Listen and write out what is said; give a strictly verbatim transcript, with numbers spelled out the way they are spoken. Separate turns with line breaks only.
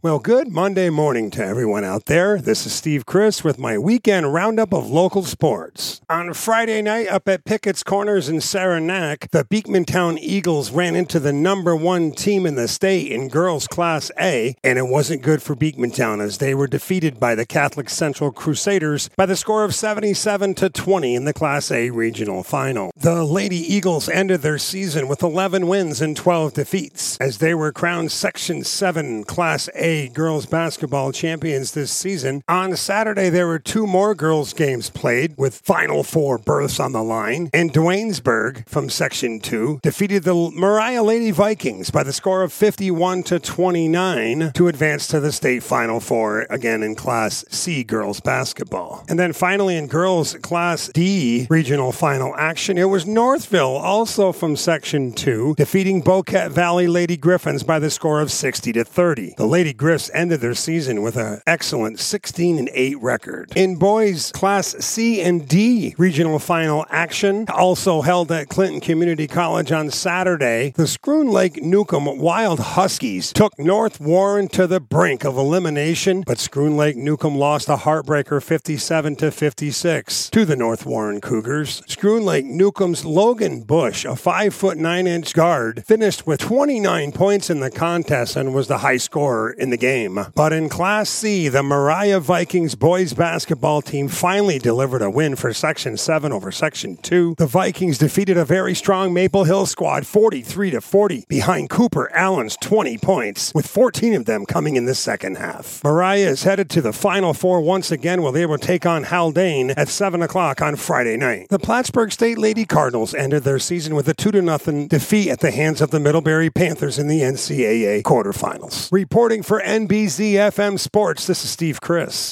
Well, good Monday morning to everyone out there. This is Steve Chris with my weekend roundup of local sports. On Friday night up at Pickett's Corners in Saranac, the Beekmantown Eagles ran into the number one team in the state in girls Class A, and it wasn't good for Beekmantown as they were defeated by the Catholic Central Crusaders by the score of seventy-seven to twenty in the Class A regional final. The Lady Eagles ended their season with eleven wins and twelve defeats as they were crowned Section seven Class A girls basketball champions this season. On Saturday, there were two more girls games played with Final Four berths on the line, and Duanesburg from Section two defeated the Mariah Lady Vikings by the score of fifty-one to twenty-nine to advance to the state Final Four again in Class C girls basketball. And then finally in girls Class D regional final action, it was Northville, also from Section two, defeating Boquet Valley Lady Griffins by the score of sixty to thirty. The Lady Griffs ended their season with an excellent sixteen and eight record. In boys Class C and D regional final action, also held at Clinton Community College on Saturday, the Schroon Lake Newcomb Wild Huskies took North Warren to the brink of elimination, but Schroon Lake Newcomb lost a heartbreaker fifty-seven to fifty-six to the North Warren Cougars. Schroon Lake Newcomb's Logan Bush, a five foot nine inch guard, finished with twenty-nine points in the contest and was the high scorer in the game. But in Class C, the Mariah Vikings boys basketball team finally delivered a win for Section seven over Section two. The Vikings defeated a very strong Maple Hill squad forty-three to forty behind Cooper Allen's twenty points, with fourteen of them coming in the second half. Mariah is headed to the Final Four once again, where they will take on Haldane at seven o'clock on Friday night. The Plattsburgh State Lady Cardinals ended their season with a two to nothing defeat at the hands of the Middlebury Panthers in the N C double A quarterfinals. Reporting for N B Z F M Sports, this is Steve Chris.